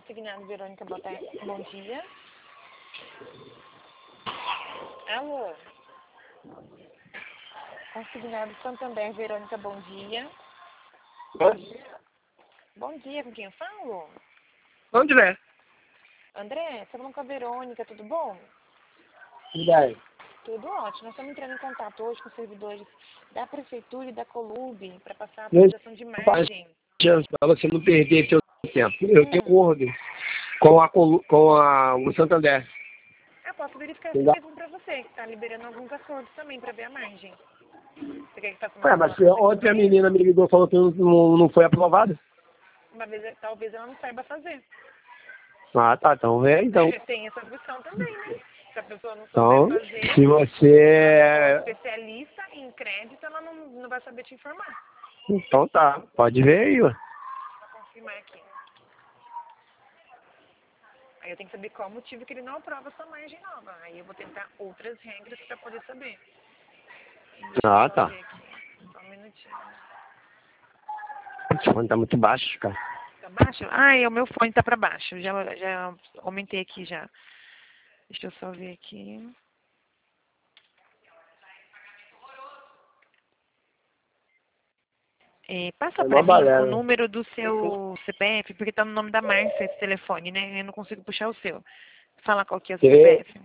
Consignado Verônica, boa tarde. Bom dia. Alô? Consignado Santander, Verônica, bom dia. Bom dia. Bom dia, com quem eu falo? André. André, você falando com a Verônica, tudo bom? E daí? Tudo ótimo. Nós estamos entrando em contato hoje com os servidores da Prefeitura e da Colube para passar a Eu atualização de margem. chance para você não perder seu tempo. Eu tenho acordo com o Santander. Eu posso verificar Não assim dá? mesmo para você, que está liberando alguns acordos também para ver a margem. Você quer que faça uma Ué, mas reclamação aqui ontem para a ele? menina me ligou e falou que não foi aprovada. Uma vez, talvez ela não saiba fazer. Ah, tá. Então é, então. Tem essa opção também, né? Se a pessoa não souber Então, fazer, se ela não for você... especialista em crédito, ela não vai saber te informar. Então tá. Pode ver aí, ué. Vou confirmar aqui. Aí eu tenho que saber qual o motivo que ele não aprova essa margem nova. Aí eu vou tentar outras regras para poder saber. Deixa eu Ah, só tá. ver aqui. Só um minutinho. O fone tá muito baixo, cara. Tá baixo? Ah, o meu fone tá para baixo. Já aumentei aqui já. Deixa eu só ver aqui. Passa É para uma mim o balela. número do seu CPF, porque tá no nome da Márcia esse telefone, né? Eu não consigo puxar o seu. Fala qual que é o seu CPF.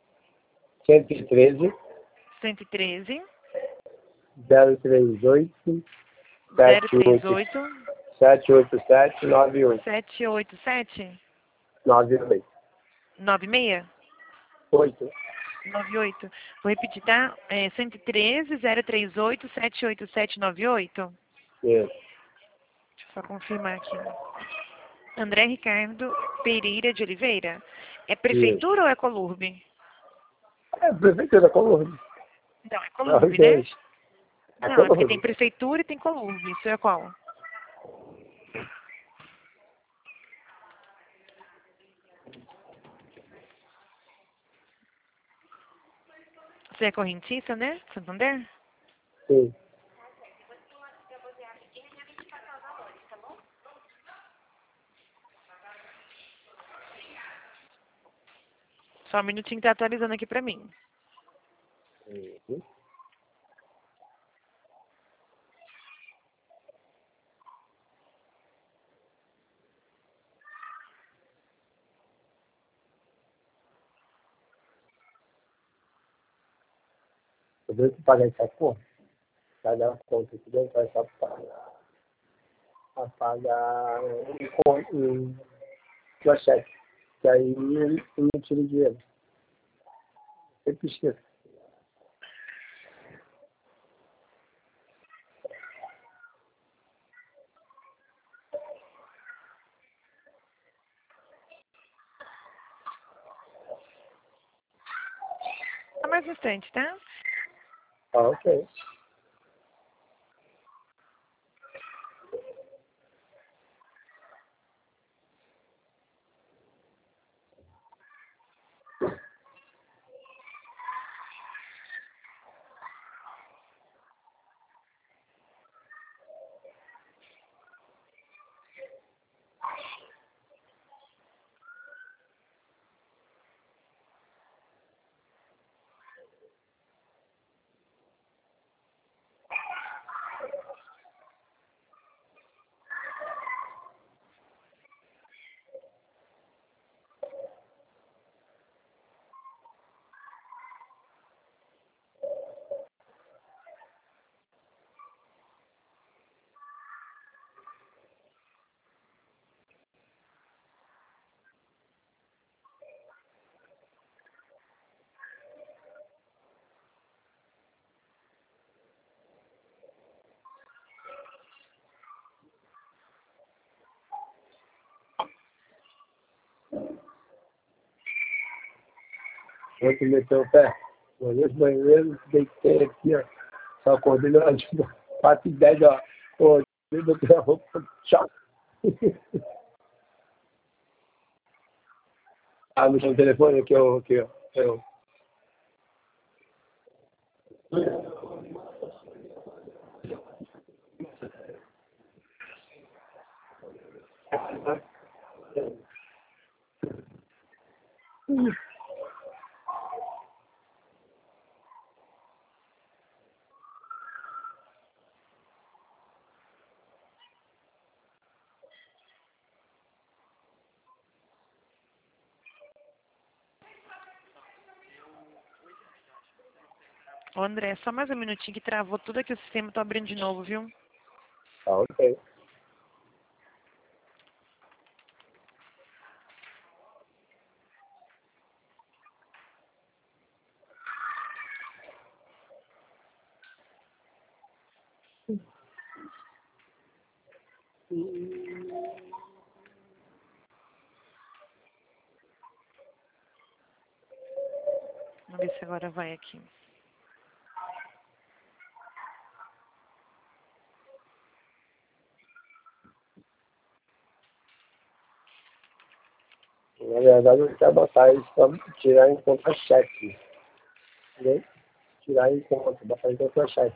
113 113 038 038 787 98 787 98 96 8. 98. Vou repetir, tá? 113 038 787 98. Isso. Deixa eu só confirmar aqui. André Ricardo Pereira de Oliveira. É Isso. prefeitura ou é Colurbe? É prefeitura, Colômbia. Não, é Não, Colurbe, né? gente. É Não, é porque tem Colômbia. prefeitura e tem Colurbe. Isso é qual? Você é correntista, né? Santander? Sim. Só um minutinho que tá atualizando aqui pra mim. Uhum. Eu tenho que pagar essa porra. Cada conta que deu vai só pra pagar um cheque. Que aí não tira dinheiro. Sempre esqueço. Só mais um instante, tá? Ah, ok. Ontem meteu o pé. Olhei os banheiros, deitei aqui, ó. Só acordei na tipo 4h10, ó. Pô, botei a roupa, tchau. Ah, no seu telefone aqui, ó. Aqui, ó. Eu. Ô, André, só mais um minutinho que travou tudo aqui o sistema, tô abrindo de novo, viu? Tá ok. Vamos ver se agora vai aqui. Na verdade, eu quero botar isso para tirar em contra-cheque. Entendeu? Tirar em conta, botar em contra-cheque.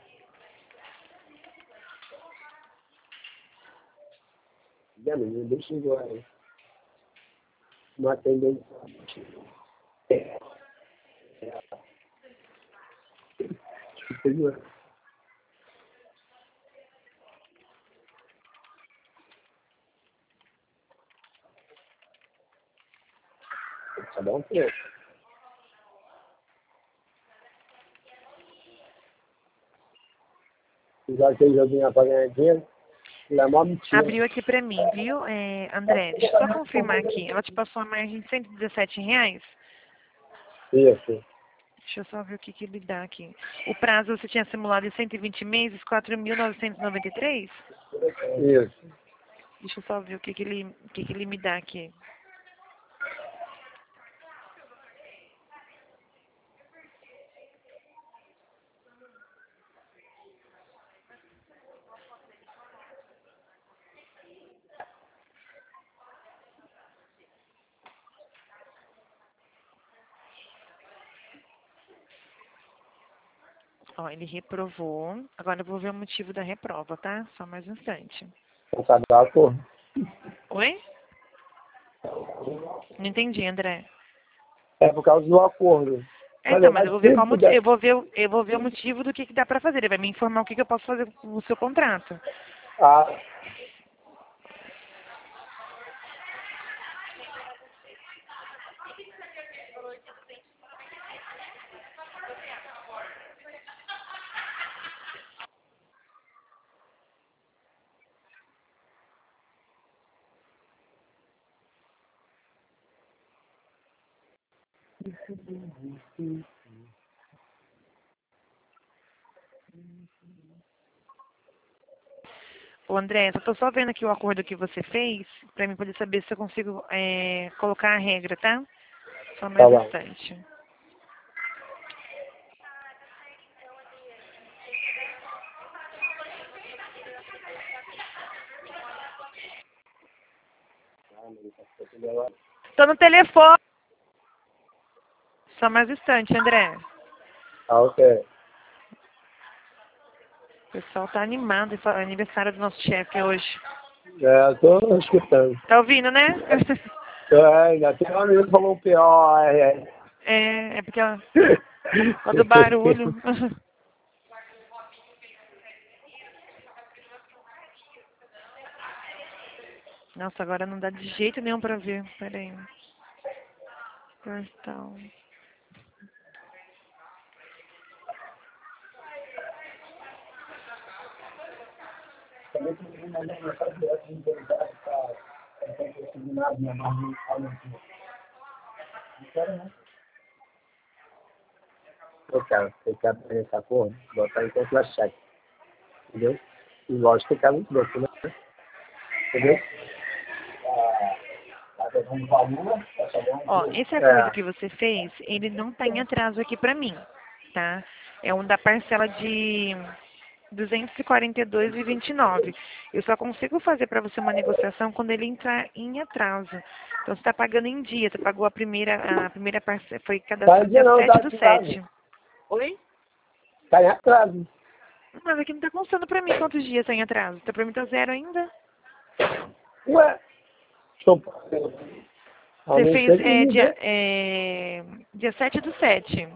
Não deixa igual aí. Uma tendência. Tá bom, filho? Já aquele joguinho para ganhar dinheiro, ele é mó mentira. Abriu aqui pra mim, viu? André, deixa eu só confirmar aqui. Ela te passou a margem de R$ 117? Isso. Deixa eu só ver o que ele dá aqui. O prazo você tinha simulado em 120 meses, 4.993? Isso. Deixa eu só ver o que ele me dá aqui. Ó, ele reprovou. Agora eu vou ver o motivo da reprova, tá? Só mais um instante. Não sabe dar acordo. Oi? Não entendi, André. É por causa do acordo. Então, mas eu vou ver qual motivo. Puder. Eu vou ver o motivo do que dá pra fazer. Ele vai me informar o que eu posso fazer com o seu contrato. Ah, Ô, André, eu tô só vendo aqui o acordo que você fez, pra mim poder saber se eu consigo colocar a regra, tá? Só tá mais um bom. instante. Tô no telefone. Só mais um instante, André. Tá ok. O pessoal tá animado. É aniversário do nosso chefe hoje. É, eu tô escutando. Tá ouvindo, né? Ainda tem um amigo que falou o pior. É porque ó, ó do barulho. Nossa, agora não dá de jeito nenhum pra ver. Pera aí. Portal. Pô, cara, você quer aprender essa porra? Botar em contra-cheque. Entendeu? E lógico que ficar muito louco, né? Entendeu? Ó, esse acordo que você fez, ele não tá em atraso aqui pra mim, tá? É um da parcela de 242,29. Eu só consigo fazer para você uma negociação quando ele entrar em atraso. Então você está pagando em dia. Você pagou a primeira parcela, foi Tá cadastrado dia dia não, tá 7 do atrasado. 7. Oi? Tá em atraso. Mas aqui não está constando para mim quantos dias tem atraso. Tá para mim tá zero ainda. Ué, deixa eu... Você fez Aumentei dia 7/7.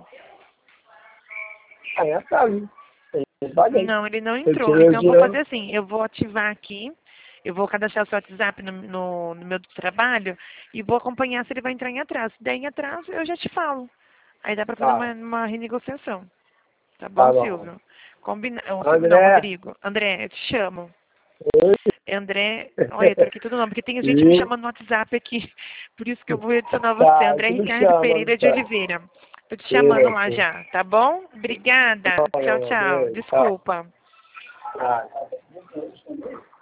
aí atraso. Eu paguei. Não, ele não Eu entrou. tirei o Então, eu vou dinheiro. fazer assim, eu vou ativar aqui, eu vou cadastrar o seu WhatsApp no meu trabalho e vou acompanhar se ele vai entrar em atraso. Se der em atraso, eu já te falo. Aí dá pra fazer Tá, uma renegociação. Tá tá bom, bom. Silvio? Combina... Não, não, André, Rodrigo. André, eu te chamo. oi. É André... Olha, eu troquei todo o nome, porque tem gente me E, chamando no WhatsApp aqui. Por isso que eu vou adicionar você. tá, André tu me Ricardo chama, Pereira de tá? Oliveira. Tô te chamando lá Isso. já, tá bom? Obrigada. Tá, Tchau, meu tchau. beijo, tá. Desculpa. Tá.